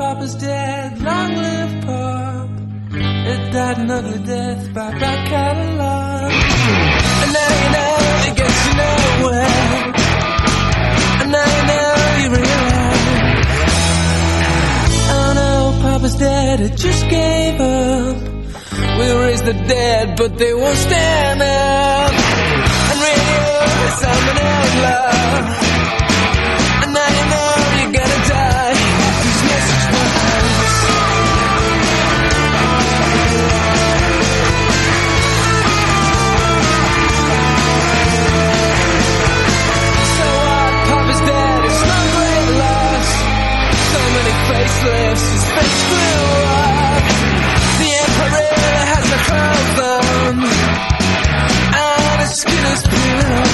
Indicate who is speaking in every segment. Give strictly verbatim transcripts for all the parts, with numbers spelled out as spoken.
Speaker 1: Papa's dead, long live Pop. It died an ugly death by back catalog. And now you know, it gets you nowhere. And now you know, you realize, oh no, Papa's dead, it just gave up. We'll raise the dead, but they won't stand up. And radio is I'm an outlaw. And now you know you're gonna die. These message boards. So what? Papa's dead, it's no great loss. So many facelifts, his face blew up. The emperor has a clothes on, and his skin is peeled.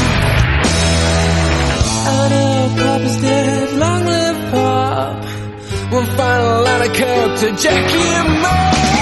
Speaker 1: Oh no, Papa's dead, long live Pop. One final line of code to Jackie and Mo.